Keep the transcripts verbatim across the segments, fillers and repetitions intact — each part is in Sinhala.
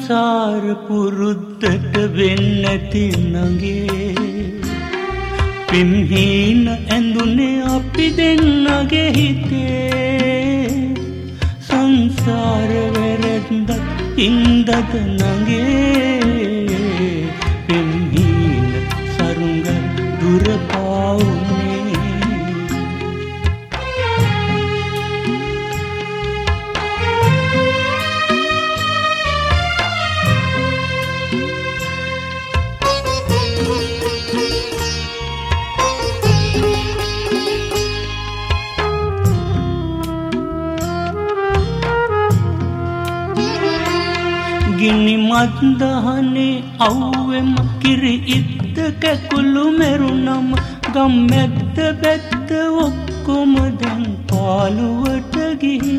සංසාර පුරුද්දට වෙන්නැති නගේ පින්හීන ඇඳුනේ අපි දෙන්නගේ හිතේ සංසාර වැරැද්දක් ඉන්දද නගේ පින්හීන සරුංග දුර පාවුනේ ගිනි මත්දහනේ අව්වෙම කිරි ඉත්ත කැකුළු මෙරුණම ගම්මැද්ද බැද්ද ඔක්කොම දැන් පාළුවට ගිහින්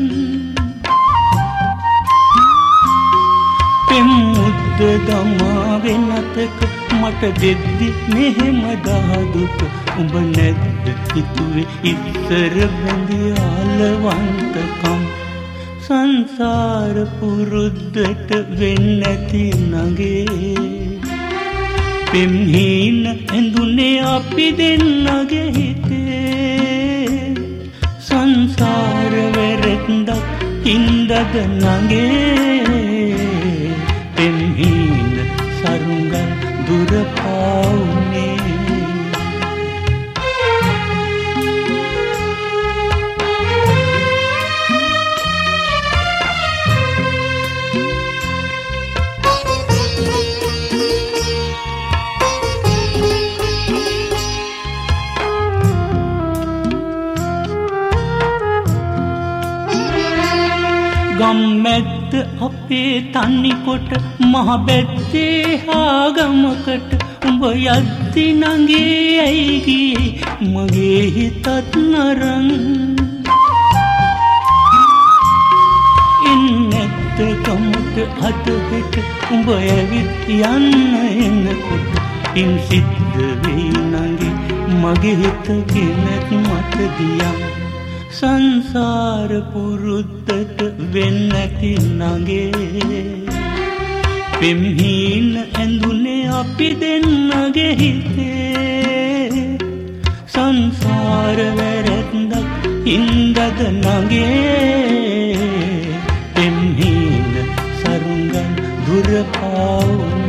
පෙම් මුද්ද දමා වෙනතක මට දෙද්දි මෙහෙම දහදුක උඹ නැද්ද හිතුවේ ඉස්සර බැඳි ආලවන්තකම් සංසාර පුරුද්දට වෙන්නැති නගේ පෙම්හීන ඇඳුනේ අපි දෙන්නගේ හිතේ සංසාර වැරැද්දක් හින්දද නගේ පෙම්හීන සරුංගල් දුර පාවුනේ ගම්මැද්ද අපේ තනිකොට මහ බැද්දේ ආගමකට උඹ යද්දි නගේ ඇයි ගියේ මගේ හිතත් නරන් එන්නැද්ද ගමට අද හෙට උඹ ඇවිත් යන්න එනකොට ඉන් සිද්ධ වෙයි නගේ මගේ හිත ගෙනත් මට දියම් සංසාර පුරුද්දට වෙන්නැති නගේ පෙම්හීන ඇඳුනේ අපි දෙන්නගේ හිතේ සංසාර වැරැද්දක් හින්දද නගේ පෙම්හීන සරුංගල් දුර පාවුනේ